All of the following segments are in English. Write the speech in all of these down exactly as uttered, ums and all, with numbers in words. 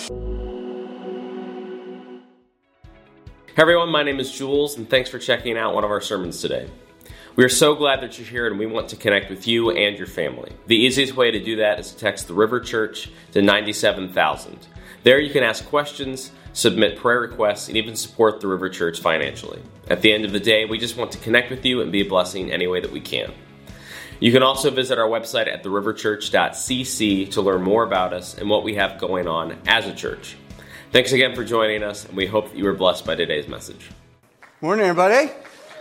Hey everyone, my name is Jules, and thanks for checking out one of our sermons today. We are so glad that you're here, and we want to connect with you and your family. The easiest way to do that is to text the River Church to nine seven thousand. There you can ask questions, submit prayer requests, and even support the River Church financially. At the end of the day, we just want to connect with you and be a blessing any way that we can. You can also visit our website at the river church dot c c to learn more about us and what we have going on as a church. Thanks again for joining us, and we hope that you were blessed by today's message. Morning, everybody.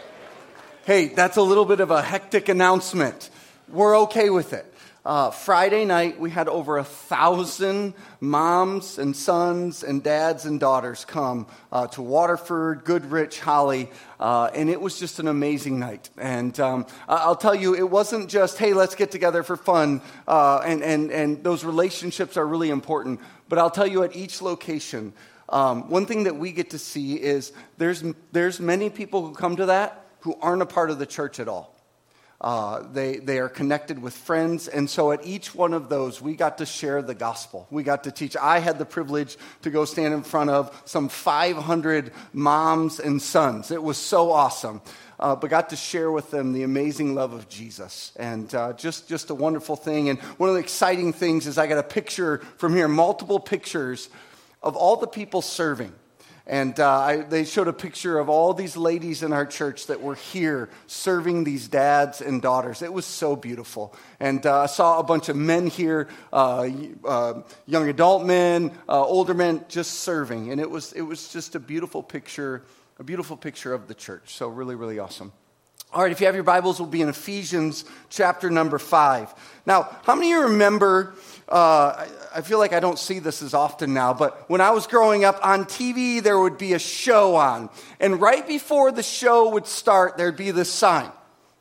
Hey, that's a little bit of a hectic announcement. We're okay with it. Uh, Friday night, we had over a thousand moms and sons and dads and daughters come uh, to Waterford, Goodrich, Holly, uh, and it was just an amazing night. And um, I'll tell you, it wasn't just, hey, let's get together for fun, uh, and, and, and those relationships are really important. But I'll tell you, at each location, um, one thing that we get to see is there's there's many people who come to that who aren't a part of the church at all. Uh, they they are connected with friends, and so at each one of those, we got to share the gospel. We got to teach. I had the privilege to go stand in front of some five hundred moms and sons. It was so awesome. Uh, but got to share with them the amazing love of Jesus, and uh, just, just a wonderful thing. And one of the exciting things is I got a picture from here, multiple pictures of all the people serving. And uh, I, they showed a picture of all these ladies in our church that were here serving these dads and daughters. It was so beautiful. And uh, I saw a bunch of men here, uh, uh, young adult men, uh, older men, just serving. And it was it was just a beautiful picture A beautiful picture of the church. So really, really awesome. All right, if you have your Bibles, we'll be in Ephesians chapter number five. Now, how many of you remember, uh, I, I feel like I don't see this as often now, but when I was growing up on T V, there would be a show on. And right before the show would start, there'd be this sign.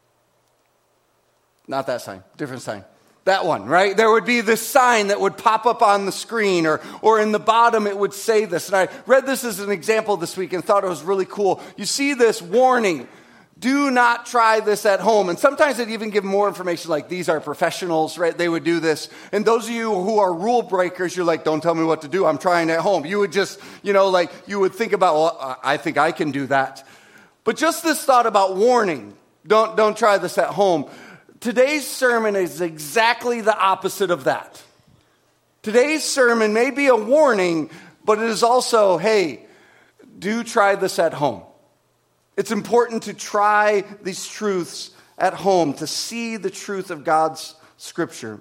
Not that sign, different sign. That one, right? There would be this sign that would pop up on the screen, or or in the bottom it would say this. And I read this as an example this week and thought it was really cool. You see this warning, do not try this at home. And sometimes they'd even give more information like these are professionals, right? They would do this. And those of you who are rule breakers, you're like, don't tell me what to do. I'm trying at home. You would just, you know, like you would think about, well, I think I can do that. But just this thought about warning, don't don't try this at home. Today's sermon is exactly the opposite of that. Today's sermon may be a warning, but it is also, hey, do try this at home. It's important to try these truths at home, to see the truth of God's scripture.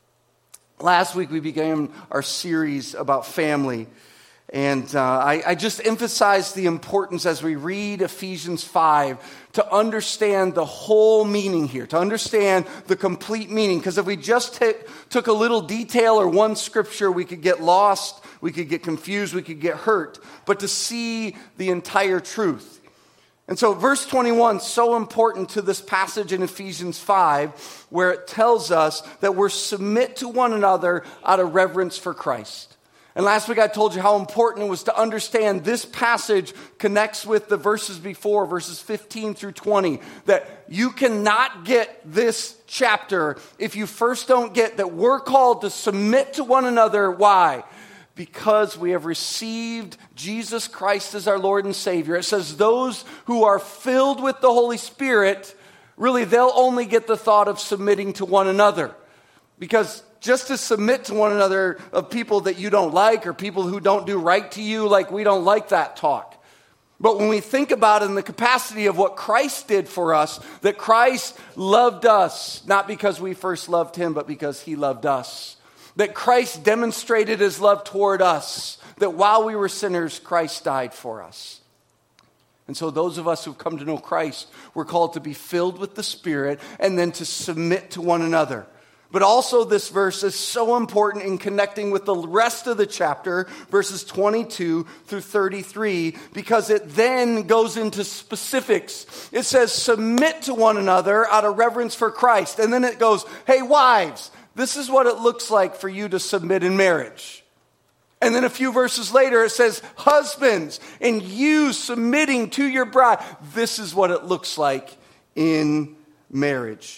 Last week we began our series about family. And uh, I, I just emphasize the importance as we read Ephesians five to understand the whole meaning here, to understand the complete meaning. Because if we just t- took a little detail or one scripture, we could get lost, we could get confused, we could get hurt. But to see the entire truth. And so verse twenty-one is so important to this passage in Ephesians five, where it tells us that we're submit to one another out of reverence for Christ. And last week I told you how important it was to understand this passage connects with the verses before, verses fifteen through twenty, that you cannot get this chapter if you first don't get that we're called to submit to one another. Why? Because we have received Jesus Christ as our Lord and Savior. It says those who are filled with the Holy Spirit, really they'll only get the thought of submitting to one another. Because just to submit to one another of people that you don't like or people who don't do right to you, like we don't like that talk. But when we think about it in the capacity of what Christ did for us, that Christ loved us, not because we first loved him, but because he loved us. That Christ demonstrated his love toward us, that while we were sinners, Christ died for us. And so those of us who've come to know Christ, we're called to be filled with the Spirit and then to submit to one another. But also this verse is so important in connecting with the rest of the chapter, verses twenty-two through thirty-three, because it then goes into specifics. It says, submit to one another out of reverence for Christ. And then it goes, hey, wives, this is what it looks like for you to submit in marriage. And then a few verses later, it says, husbands, and you submitting to your bride. This is what it looks like in marriage.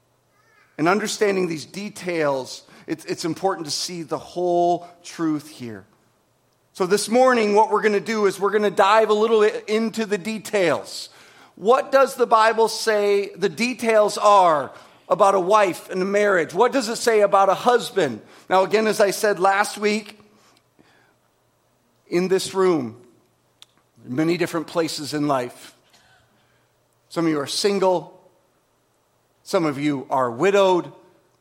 And understanding these details, it's, it's important to see the whole truth here. So this morning, what we're going to do is we're going to dive a little into the details. What does the Bible say the details are about a wife and a marriage? What does it say about a husband? Now, again, as I said last week, in this room, many different places in life. Some of you are single. Some of you are widowed.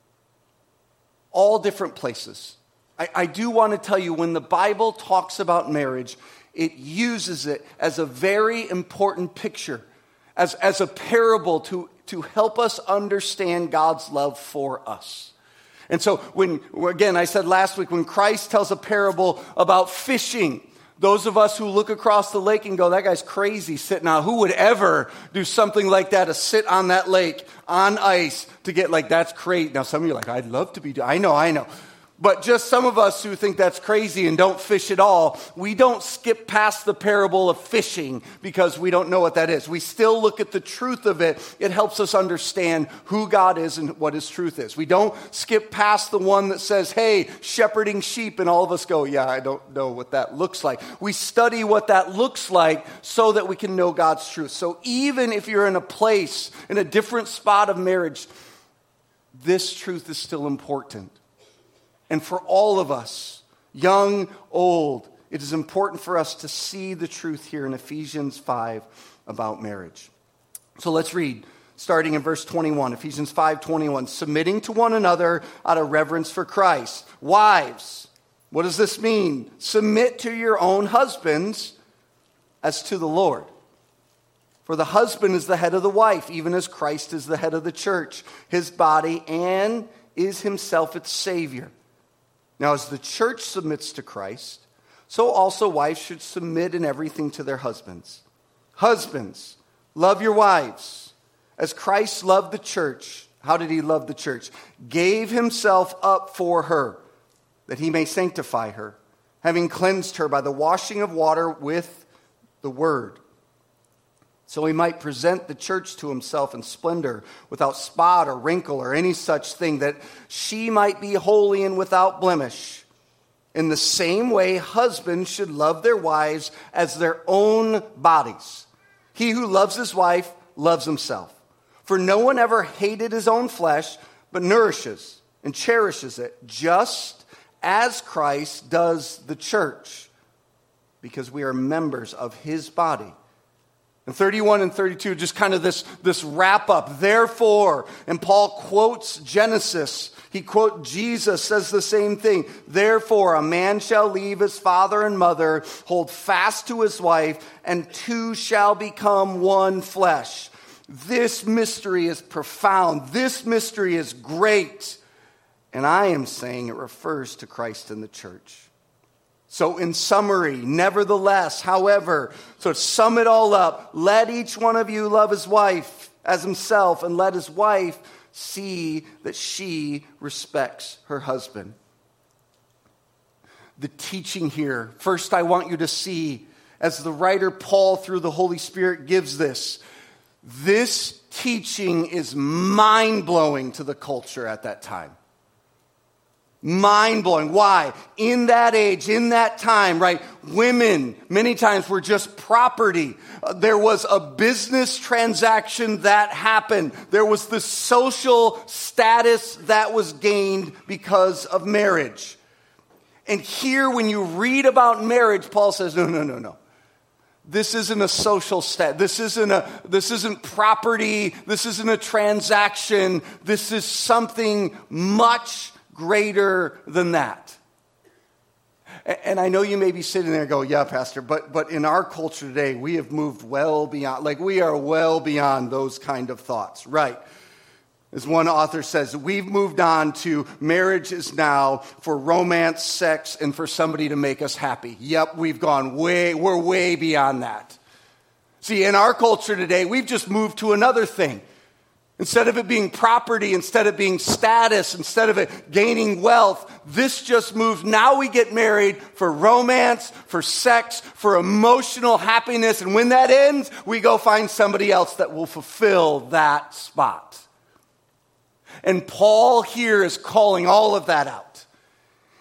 All different places. I, I do want to tell you, when the Bible talks about marriage, it uses it as a very important picture, as, as a parable to, to help us understand God's love for us. And so when, again, I said last week, when Christ tells a parable about fishing, those of us who look across the lake and go, that guy's crazy sitting out. Who would ever do something like that, to sit on that lake on ice to get like, that's great. Now some of you are like, I'd love to be, do-. I know, I know. But just some of us who think that's crazy and don't fish at all, we don't skip past the parable of fishing because we don't know what that is. We still look at the truth of it. It helps us understand who God is and what his truth is. We don't skip past the one that says, hey, shepherding sheep, and all of us go, yeah, I don't know what that looks like. We study what that looks like so that we can know God's truth. So even if you're in a place, in a different spot of marriage, this truth is still important. And for all of us, young, old, it is important for us to see the truth here in Ephesians five about marriage. So let's read, starting in verse twenty-one, Ephesians five twenty-one, submitting to one another out of reverence for Christ. Wives, what does this mean? Submit to your own husbands as to the Lord. For the husband is the head of the wife, even as Christ is the head of the church, his body, and is himself its Savior. Now, as the church submits to Christ, so also wives should submit in everything to their husbands. Husbands, love your wives, as Christ loved the church. How did he love the church? Gave himself up for her, that he may sanctify her, having cleansed her by the washing of water with the word, so he might present the church to himself in splendor, without spot or wrinkle or any such thing, that she might be holy and without blemish. In the same way, husbands should love their wives as their own bodies. He who loves his wife loves himself. For no one ever hated his own flesh, but nourishes and cherishes it, just as Christ does the church, because we are members of his body. And thirty-one and thirty-two, just kind of this, this wrap up. Therefore, and Paul quotes Genesis. He quotes Jesus, says the same thing. Therefore, a man shall leave his father and mother, hold fast to his wife, and two shall become one flesh. This mystery is profound. This mystery is great. And I am saying it refers to Christ and the church. So in summary, nevertheless, however, so to sum it all up, let each one of you love his wife as himself, and let his wife see that she respects her husband. The teaching here, first I want you to see, as the writer Paul through the Holy Spirit gives this, this teaching is mind-blowing to the culture at that time. Mind-blowing. Why? In that age, in that time, right, women many times were just property. Uh, there was a business transaction that happened. There was the social status that was gained because of marriage. And here, when you read about marriage, Paul says, no, no, no, no. This isn't a social stat. This isn't a, this isn't property. This isn't a transaction. This is something much greater than that. And I know you may be sitting there and go, yeah, Pastor, but but in our culture today, we have moved well beyond, like we are well beyond those kind of thoughts, right? As one author says, we've moved on to marriage is now for romance, sex, and for somebody to make us happy. Yep, we've gone way, we're way beyond that. See, in our culture today, we've just moved to another thing. Instead of it being property, instead of being status, instead of it gaining wealth, this just moves. Now we get married for romance, for sex, for emotional happiness. And when that ends, we go find somebody else that will fulfill that spot. And Paul here is calling all of that out.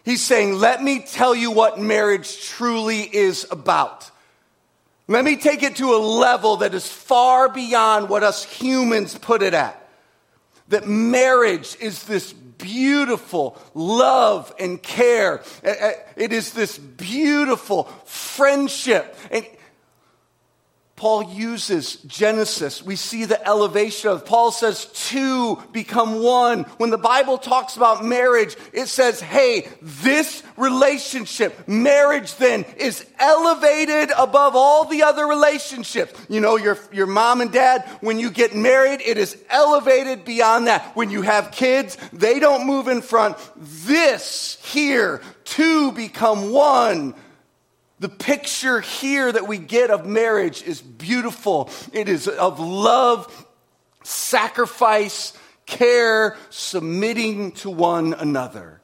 He's saying, let me tell you what marriage truly is about. Let me take it to a level that is far beyond what us humans put it at. That marriage is this beautiful love and care. It is this beautiful friendship. And Paul uses Genesis. We see the elevation of, Paul says two become one. When the Bible talks about marriage, it says, hey, this relationship, marriage then, is elevated above all the other relationships. You know, your, your mom and dad, when you get married, it is elevated beyond that. When you have kids, they don't move in front. This here, two become one. The picture here that we get of marriage is beautiful. It is of love, sacrifice, care, submitting to one another.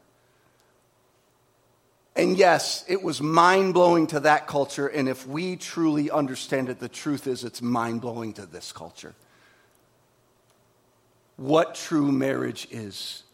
And yes, it was mind-blowing to that culture, and if we truly understand it, the truth is it's mind-blowing to this culture. What true marriage is.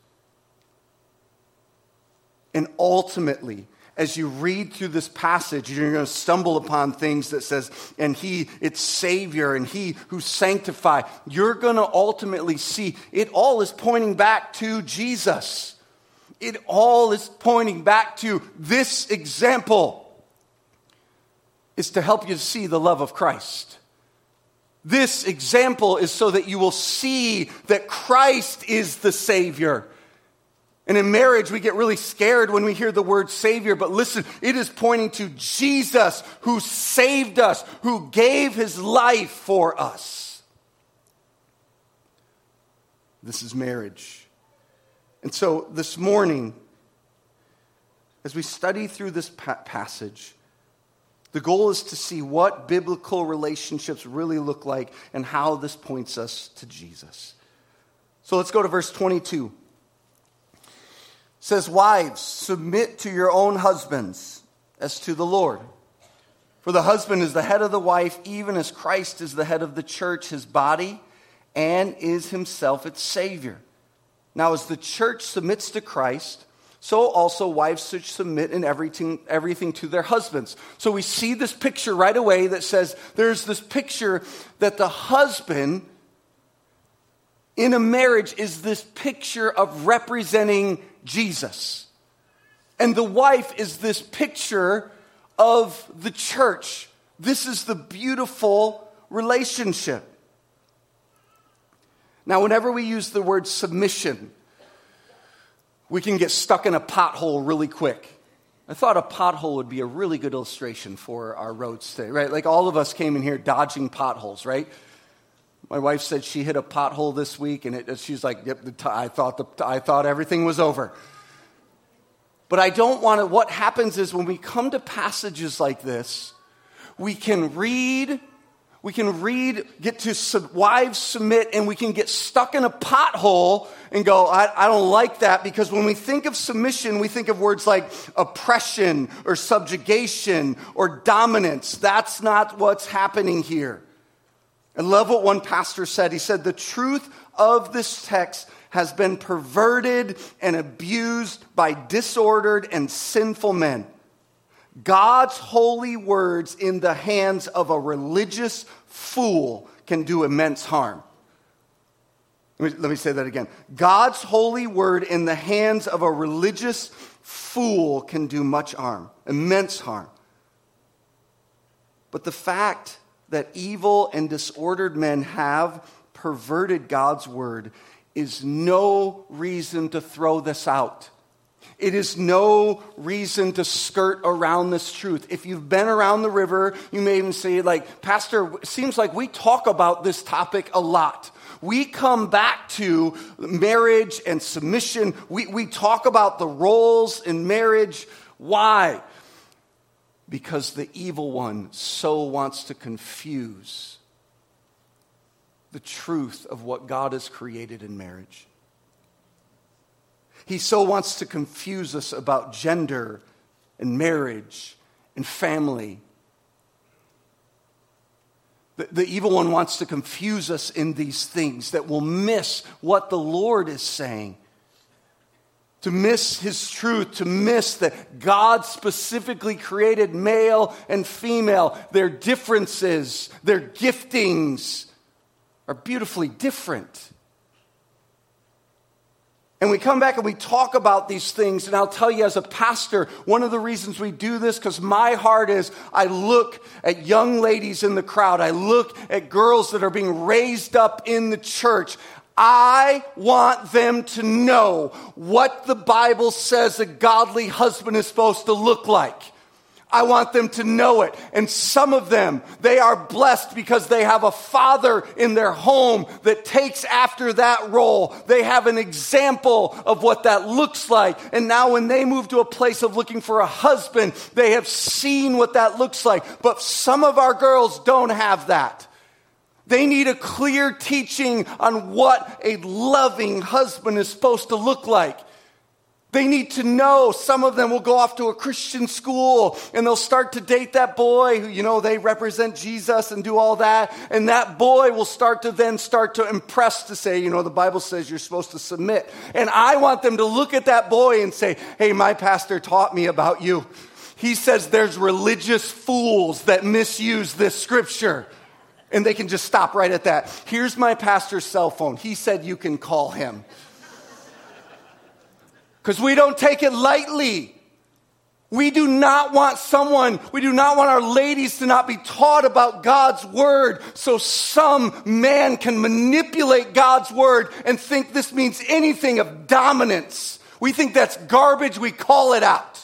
And ultimately, as you read through this passage, you're going to stumble upon things that says, and he, it's Savior, and he who sanctifies. You're going to ultimately see it all is pointing back to Jesus. It all is pointing back to this example is to help you to see the love of Christ. This example is so that you will see that Christ is the Savior. And in marriage, we get really scared when we hear the word Savior. But listen, it is pointing to Jesus who saved us, who gave his life for us. This is marriage. And so this morning, as we study through this pa- passage, the goal is to see what biblical relationships really look like and how this points us to Jesus. So let's go to verse twenty-two. It says, wives, submit to your own husbands as to the Lord. For the husband is the head of the wife, even as Christ is the head of the church, his body, and is himself its Savior. Now, as the church submits to Christ, so also wives should submit in everything, everything to their husbands. So we see this picture right away that says there's this picture that the husband in a marriage is this picture of representing Jesus. And the wife is this picture of the church. This is the beautiful relationship. Now, whenever we use the word submission, we can get stuck in a pothole really quick. I thought a pothole would be a really good illustration for our roads today, right? Like all of us came in here dodging potholes, right? My wife said she hit a pothole this week, and it, she's like, "Yep, the t- I thought the, I thought everything was over." But I don't want to. What happens is when we come to passages like this, we can read, we can read, get to sub, wives submit, and we can get stuck in a pothole and go, I, I don't like that, because when we think of submission, we think of words like oppression or subjugation or dominance. That's not what's happening here. I love what one pastor said. He said, the truth of this text has been perverted and abused by disordered and sinful men. God's holy words in the hands of a religious fool can do immense harm. Let me, let me say that again. God's holy word in the hands of a religious fool can do much harm, immense harm. But the fact that evil and disordered men have perverted God's word is no reason to throw this out. It is no reason to skirt around this truth. If you've been around the river, you may even say, like, Pastor, it seems like we talk about this topic a lot. We come back to marriage and submission. We, we talk about the roles in marriage. Why? Because the evil one so wants to confuse the truth of what God has created in marriage. He so wants to confuse us about gender and marriage and family. The, the evil one wants to confuse us in these things that will miss what the Lord is saying. to miss his truth, to miss that God specifically created male and female. Their differences, their giftings are beautifully different. And we come back and we talk about these things, and I'll tell you as a pastor, one of the reasons we do this, because my heart is, I look at young ladies in the crowd, I look at girls that are being raised up in the church. I want them to know what the Bible says a godly husband is supposed to look like. I want them to know it. And some of them, they are blessed because they have a father in their home that takes after that role. They have an example of what that looks like. And now when they move to a place of looking for a husband, they have seen what that looks like. But some of our girls don't have that. They need a clear teaching on what a loving husband is supposed to look like. They need to know. Some of them will go off to a Christian school and they'll start to date that boy who, you know, they represent Jesus and do all that. And that boy will start to then start to impress to say, you know, the Bible says you're supposed to submit. And I want them to look at that boy and say, hey, my pastor taught me about you. He says there's religious fools that misuse this scripture. And they can just stop right at that. Here's my pastor's cell phone. He said you can call him. Because we don't take it lightly. We do not want someone, we do not want our ladies to not be taught about God's word so some man can manipulate God's word and think this means anything of dominance. We think that's garbage, we call it out.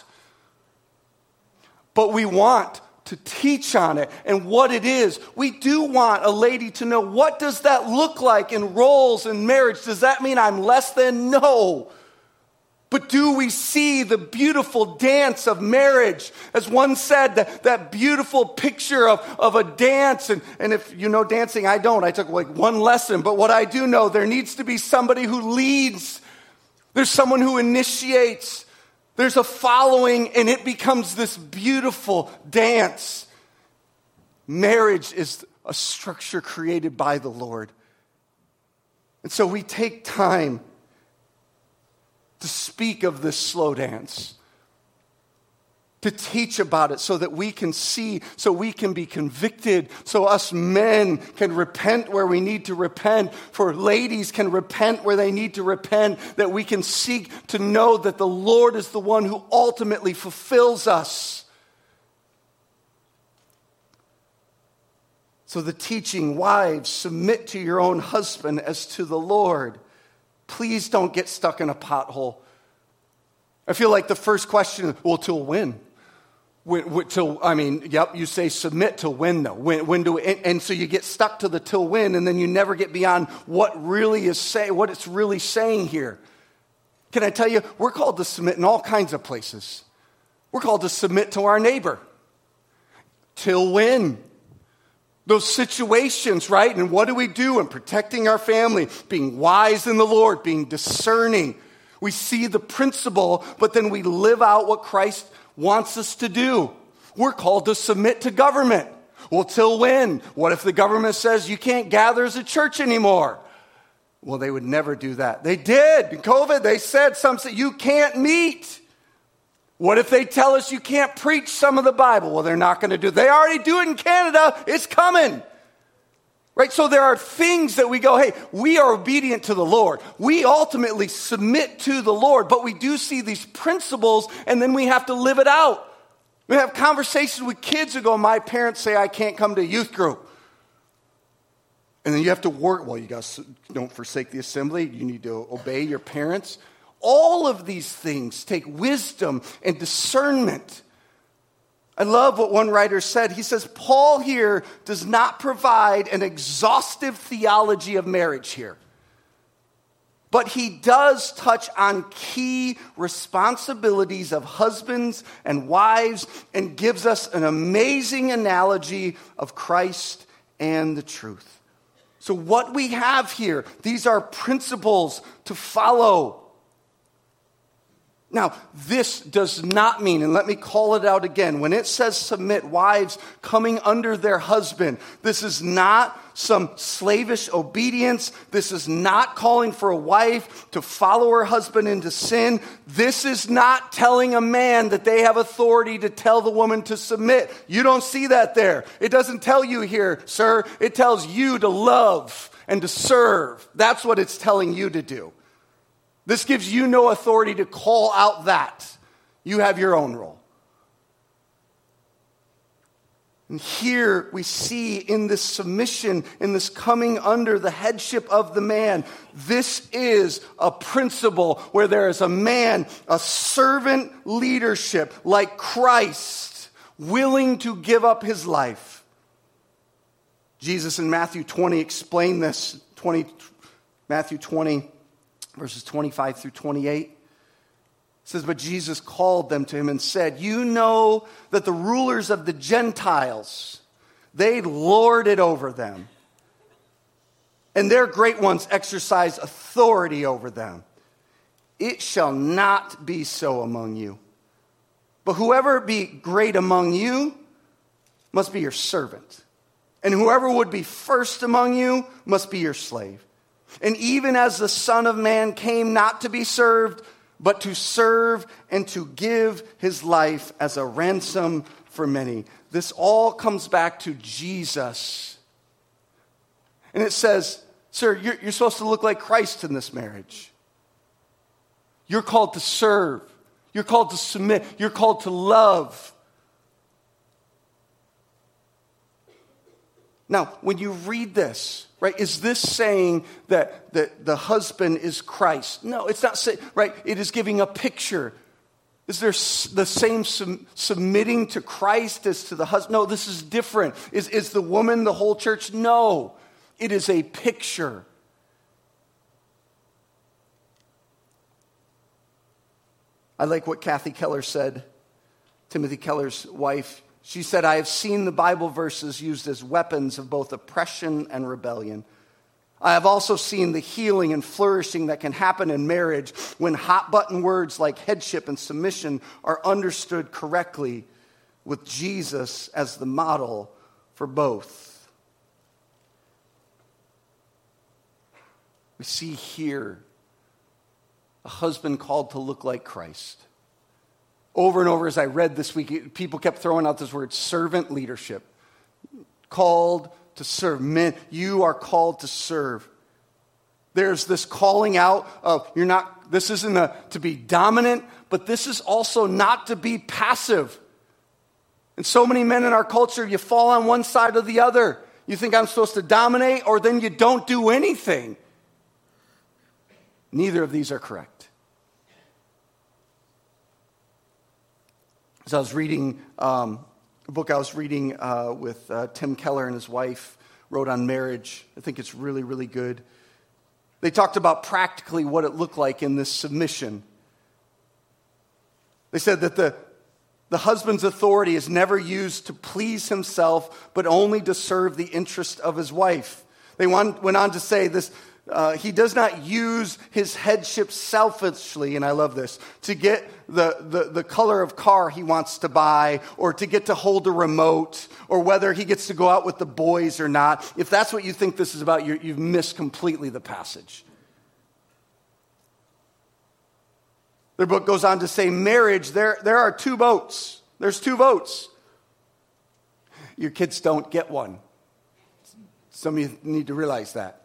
But we want to teach on it and what it is. We do want a lady to know, what does that look like in roles in marriage? Does that mean I'm less than? No. But do we see the beautiful dance of marriage? As one said, that, that beautiful picture of, of a dance. And, and if you know dancing, I don't. I took like one lesson. But what I do know, there needs to be somebody who leads. There's someone who initiates. There's a following, and it becomes this beautiful dance. Marriage is a structure created by the Lord. And so we take time to speak of this slow dance, to teach about it so that we can see, so we can be convicted, so us men can repent where we need to repent, for ladies can repent where they need to repent, that we can seek to know that the Lord is the one who ultimately fulfills us. So the teaching, wives, submit to your own husband as to the Lord. Please don't get stuck in a pothole. I feel like the first question, well, till when? when, when till, I mean, yep, you say submit till when though? When, when do we, and, and so you get stuck to the till when, and then you never get beyond what really is say, what it's really saying here. Can I tell you, we're called to submit in all kinds of places. We're called to submit to our neighbor. Till when? Those situations, right? And what do we do in protecting our family? Being wise in the Lord, being discerning. We see the principle, but then we live out what Christ wants us to do. We're called to submit to government. Well, till when? What if the government says you can't gather as a church anymore? Well, they would never do that. They did. In COVID, they said something, you can't meet. What if they tell us you can't preach some of the Bible? Well, they're not going to do it. They already do it in Canada. It's coming. Right? So there are things that we go, hey, we are obedient to the Lord. We ultimately submit to the Lord, but we do see these principles, and then we have to live it out. We have conversations with kids who go, my parents say I can't come to youth group. And then you have to work, well, you guys don't forsake the assembly. You need to obey your parents. All of these things take wisdom and discernment. I love what one writer said. He says, Paul here does not provide an exhaustive theology of marriage here. But he does touch on key responsibilities of husbands and wives and gives us an amazing analogy of Christ and the truth. So what we have here, these are principles to follow. Now, this does not mean, and let me call it out again, when it says submit, wives coming under their husband, this is not some slavish obedience. This is not calling for a wife to follow her husband into sin. This is not telling a man that they have authority to tell the woman to submit. You don't see that there. It doesn't tell you here, sir. It tells you to love and to serve. That's what it's telling you to do. This gives you no authority to call out that. You have your own role. And here we see in this submission, in this coming under the headship of the man, this is a principle where there is a man, a servant leadership like Christ, willing to give up his life. Jesus in Matthew twenty explained this, twenty, Matthew twenty, verses twenty-five through twenty-eight. It says, but Jesus called them to him and said, you know that the rulers of the Gentiles, they lord it over them. And their great ones exercise authority over them. It shall not be so among you. But whoever be great among you must be your servant. And whoever would be first among you must be your slave. And even as the Son of Man came not to be served, but to serve and to give his life as a ransom for many. This all comes back to Jesus. And it says, sir, you're, you're supposed to look like Christ in this marriage. You're called to serve. You're called to submit. You're called to love. Now, when you read this, right, is this saying that, that the husband is Christ? No, it's not saying, right, it is giving a picture. Is there the same sum, submitting to Christ as to the husband? No, this is different. Is, is the woman the whole church? No, it is a picture. I like what Kathy Keller said, Timothy Keller's wife. She said, I have seen the Bible verses used as weapons of both oppression and rebellion. I have also seen the healing and flourishing that can happen in marriage when hot-button words like headship and submission are understood correctly with Jesus as the model for both. We see here a husband called to look like Christ. Over and over as I read this week, people kept throwing out this word, servant leadership. Called to serve. Men, you are called to serve. There's this calling out of, you're not, this isn't a, to be dominant, but this is also not to be passive. And so many men in our culture, you fall on one side or the other. You think I'm supposed to dominate, or then you don't do anything. Neither of these are correct. As I was reading um, a book I was reading uh, with uh, Tim Keller and his wife, wrote on marriage. I think it's really, really good. They talked about practically what it looked like in this submission. They said that the, the husband's authority is never used to please himself, but only to serve the interest of his wife. They went on to say this. Uh, he does not use his headship selfishly, and I love this, to get the, the, the color of car he wants to buy, or to get to hold a remote, or whether he gets to go out with the boys or not. If that's what you think this is about, you're, you've missed completely the passage. Their book goes on to say, marriage, there, there are two votes. There's two votes. Your kids don't get one. Some of you need to realize that.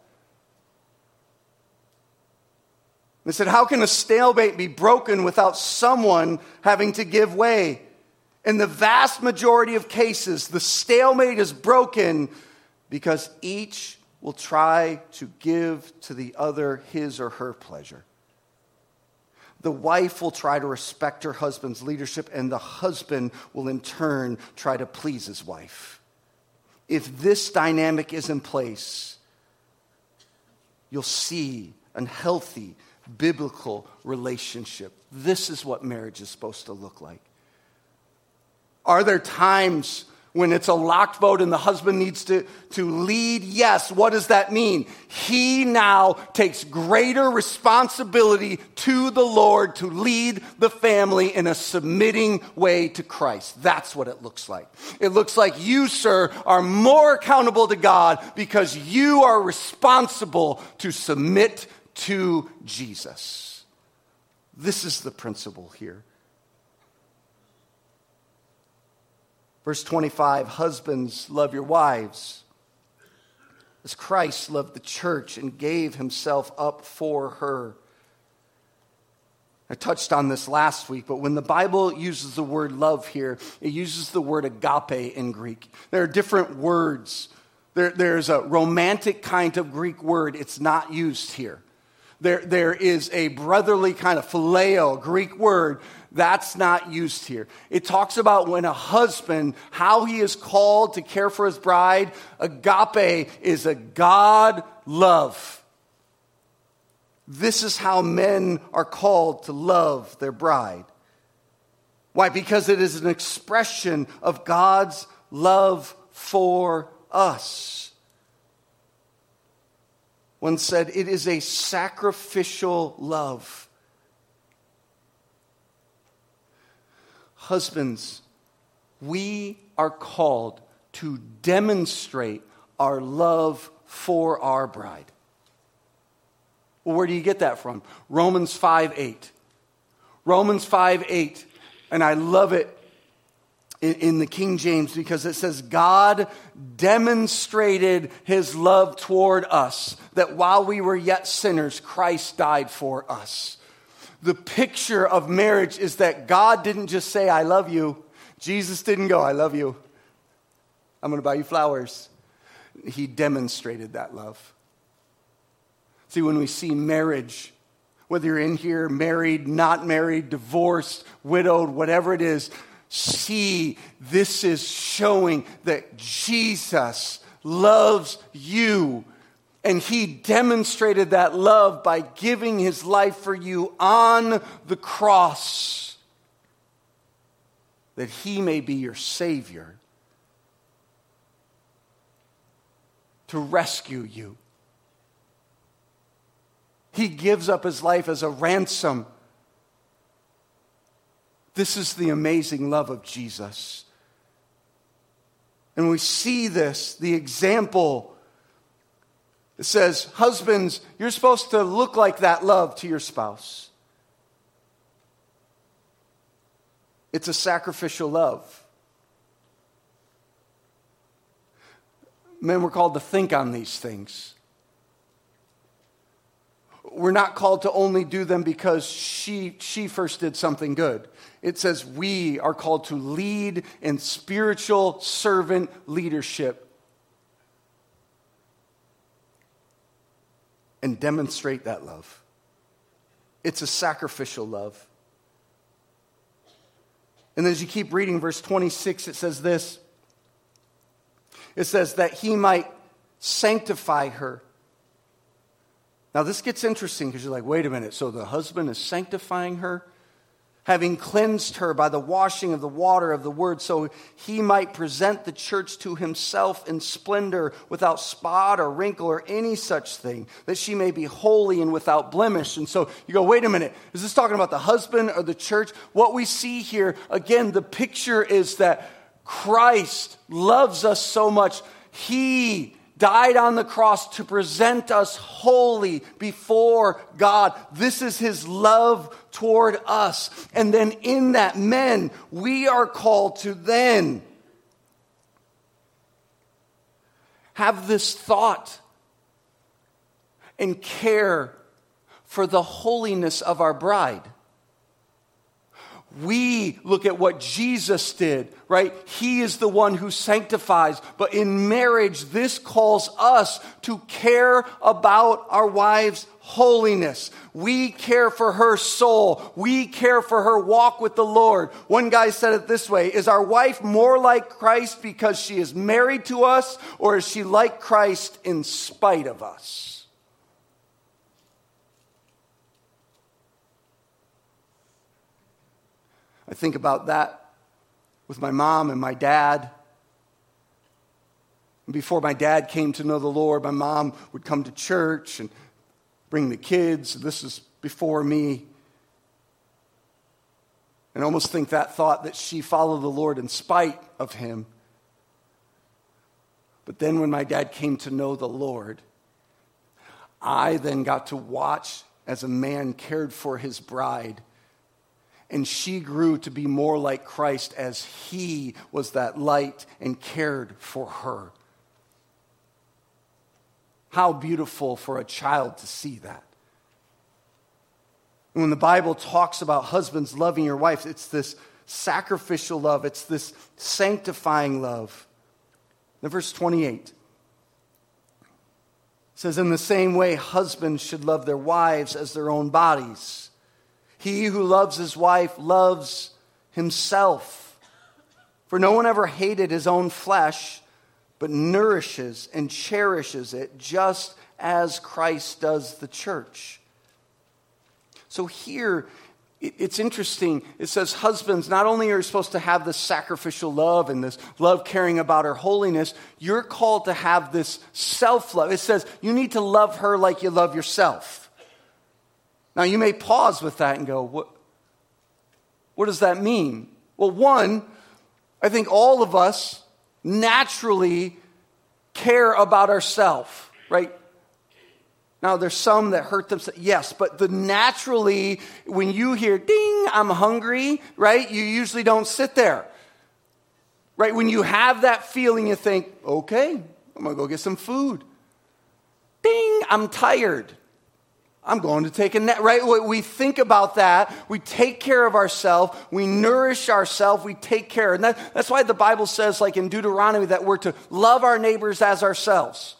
They said, how can a stalemate be broken without someone having to give way? In the vast majority of cases, the stalemate is broken because each will try to give to the other his or her pleasure. The wife will try to respect her husband's leadership, and the husband will in turn try to please his wife. If this dynamic is in place, you'll see a healthy, biblical relationship. This is what marriage is supposed to look like. Are there times When it's a locked vote and the husband needs to, to lead, yes, what does that mean? He now takes greater responsibility to the Lord to lead the family in a submitting way to Christ. That's what it looks like. It looks like you, sir, are more accountable to God because you are responsible to submit to Jesus. This is the principle here. Verse twenty-five, husbands, love your wives as Christ loved the church and gave himself up for her. I touched on this last week, but when the Bible uses the word love here, it uses the word agape in Greek. There are different words. There, there's a romantic kind of Greek word. It's not used here. There, there is a brotherly kind of phileo, Greek word, that's not used here. It talks about when a husband, how he is called to care for his bride. Agape is a God love. This is how men are called to love their bride. Why? Because it is an expression of God's love for us. One said, it is a sacrificial love. Husbands, we are called to demonstrate our love for our bride. Well, where do you get that from? Romans five eight. Romans five eight. And I love it in, in the King James because it says, God demonstrated his love toward us, that while we were yet sinners, Christ died for us. The picture of marriage is that God didn't just say, I love you. Jesus didn't go, I love you. I'm going to buy you flowers. He demonstrated that love. See, when we see marriage, whether you're in here, married, not married, divorced, widowed, whatever it is, see, this is showing that Jesus loves you. And he demonstrated that love by giving his life for you on the cross, that he may be your Savior, to rescue you. He gives up his life as a ransom. This is the amazing love of Jesus. And we see this, the example. It says, husbands, you're supposed to look like that love to your spouse. It's a sacrificial love. Men were called to think on these things. We're not called to only do them because she, she first did something good. It says we are called to lead in spiritual servant leadership and demonstrate that love. It's a sacrificial love. And then as you keep reading verse twenty-six, it says this. It says that he might sanctify her. Now this gets interesting because you're like, wait a minute, so the husband is sanctifying her? Having cleansed her by the washing of the water of the word, so he might present the church to himself in splendor, without spot or wrinkle or any such thing, that she may be holy and without blemish. And so you go, wait a minute, is this talking about the husband or the church? What we see here, again, the picture is that Christ loves us so much, he died on the cross to present us holy before God. This is his love toward us. And then in that, men, we are called to then have this thought and care for the holiness of our bride. We look at what Jesus did, right? He is the one who sanctifies. But in marriage, this calls us to care about our wives' holiness. We care for her soul. We care for her walk with the Lord. One guy said it this way: is our wife more like Christ because she is married to us, or is she like Christ in spite of us? I think about that with my mom and my dad. Before my dad came to know the Lord, my mom would come to church and bring the kids. This is before me. And I almost think that thought that she followed the Lord in spite of him. But then when my dad came to know the Lord, I then got to watch as a man cared for his bride. And she grew to be more like Christ as he was that light and cared for her. How beautiful for a child to see that. When the Bible talks about husbands loving your wife, it's this sacrificial love. It's this sanctifying love. In verse twenty-eight, it says, in the same way, husbands should love their wives as their own bodies. He who loves his wife loves himself. For no one ever hated his own flesh, but nourishes and cherishes it, just as Christ does the church. So here, it's interesting. It says husbands, not only are you supposed to have this sacrificial love and this love caring about her holiness, you're called to have this self-love. It says you need to love her like you love yourself. Now, you may pause with that and go, what, what does that mean? Well, one, I think all of us naturally care about ourselves, right? Now, there's some that hurt themselves. Yes, but the naturally, when you hear, ding, I'm hungry, right? You usually don't sit there, right? When you have that feeling, you think, okay, I'm going to go get some food. Ding, I'm tired. I'm going to take a nap, right? We think about that. We take care of ourselves. We nourish ourselves. We take care. And that, that's why the Bible says, like in Deuteronomy, that we're to love our neighbors as ourselves.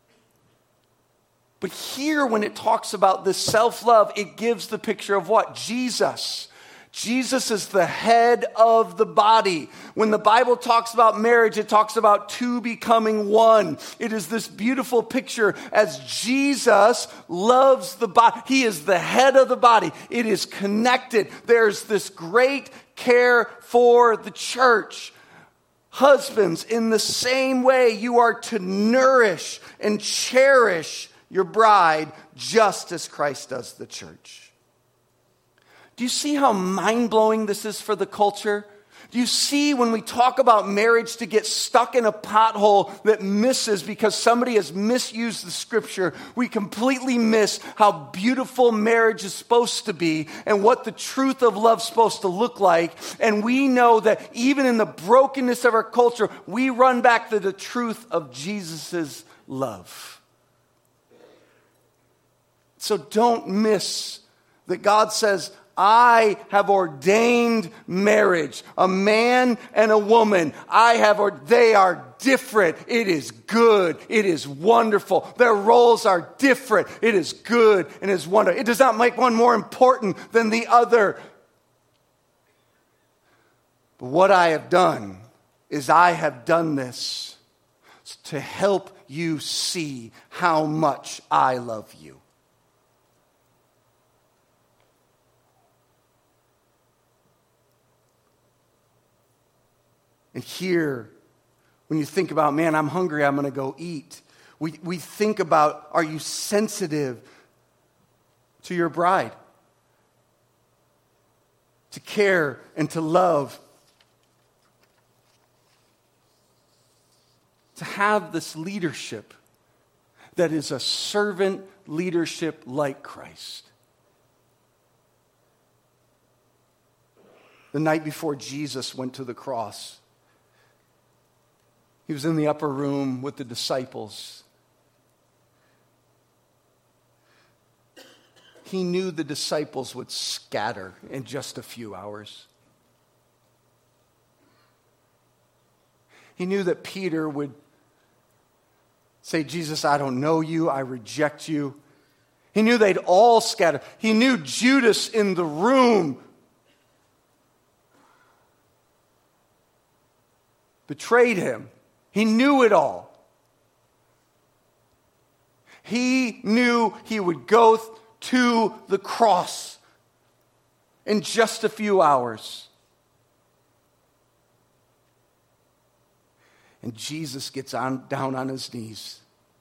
But here, when it talks about this self-love, it gives the picture of what? Jesus. Jesus is the head of the body. When the Bible talks about marriage, it talks about two becoming one. It is this beautiful picture as Jesus loves the body. He is the head of the body. It is connected. There's this great care for the church. Husbands, in the same way, you are to nourish and cherish your bride, just as Christ does the church. Do you see how mind-blowing this is for the culture? Do you see when we talk about marriage to get stuck in a pothole that misses because somebody has misused the scripture, we completely miss how beautiful marriage is supposed to be and what the truth of love is supposed to look like. And we know that even in the brokenness of our culture, we run back to the truth of Jesus' love. So don't miss that God says, I have ordained marriage. A man and a woman. I have, or they are different. It is good. It is wonderful. Their roles are different. It is good and it is wonderful. It does not make one more important than the other. But what I have done is I have done this to help you see how much I love you. And here, when you think about, man, I'm hungry, I'm going to go eat. We, we think about, are you sensitive to your bride? To care and to love. To have this leadership that is a servant leadership like Christ. The night before Jesus went to the cross, he was in the upper room with the disciples. He knew the disciples would scatter in just a few hours. He knew that Peter would say, Jesus, I don't know you. I reject you. He knew they'd all scatter. He knew Judas in the room betrayed him. He knew it all. He knew he would go to the cross in just a few hours. And Jesus gets on down on his knees.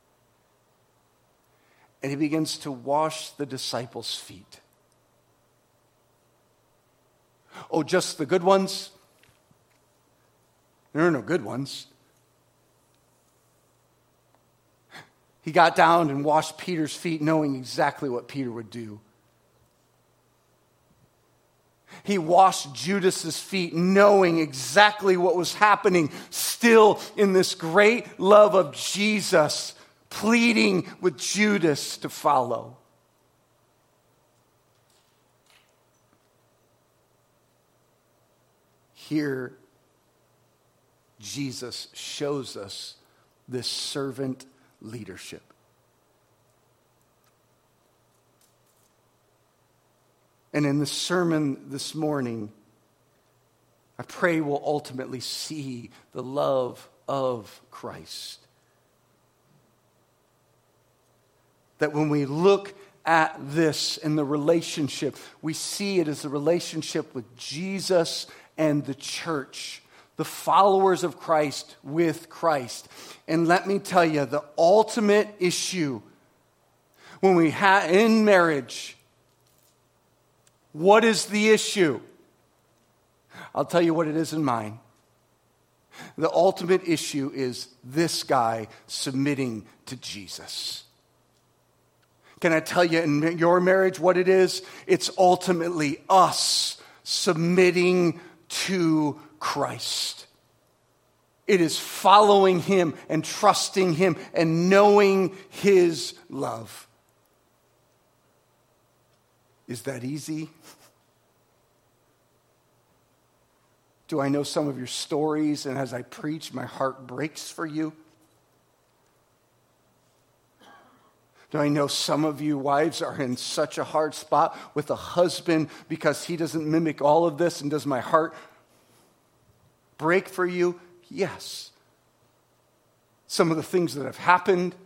And he begins to wash the disciples' feet. Oh, just the good ones? There are no good ones. He got down and washed Peter's feet, knowing exactly what Peter would do. He washed Judas's feet, knowing exactly what was happening, still in this great love of Jesus, pleading with Judas to follow. Here, Jesus shows us this servant leadership. And in the sermon this morning, I pray we'll ultimately see the love of Christ. That when we look at this in the relationship, we see it as a relationship with Jesus and the church, the followers of Christ with Christ. And let me tell you, the ultimate issue when we have in marriage, what is the issue? I'll tell you what it is in mine. The ultimate issue is this guy submitting to Jesus. Can I tell you in your marriage what it is? It's ultimately us submitting to Christ. It is following him and trusting him and knowing his love. Is that easy? Do I know some of your stories, and as I preach, my heart breaks for you? Do I know some of you wives are in such a hard spot with a husband because he doesn't mimic all of this, and does my heart break for you? Yes. Some of the things that have happened.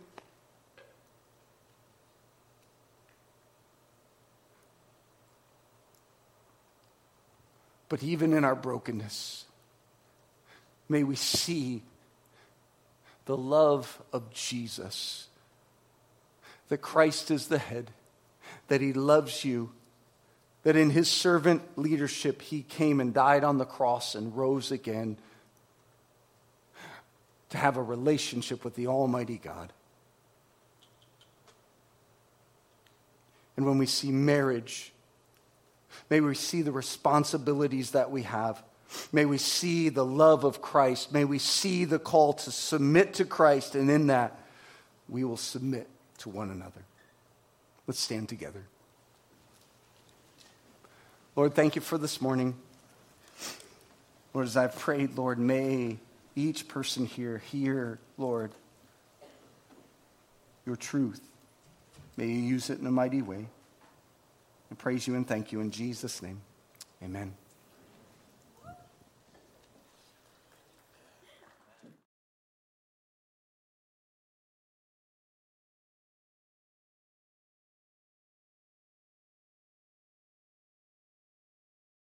But even in our brokenness, may we see the love of Jesus. That Christ is the head, that he loves you, that in his servant leadership he came and died on the cross and rose again to have a relationship with the Almighty God. And when we see marriage, may we see the responsibilities that we have. May we see the love of Christ. May we see the call to submit to Christ, and in that we will submit to one another. Let's stand together. Lord, thank you for this morning. Lord, as I've prayed, Lord, may each person here hear, Lord, your truth. May you use it in a mighty way. I praise you and thank you in Jesus' name. Amen.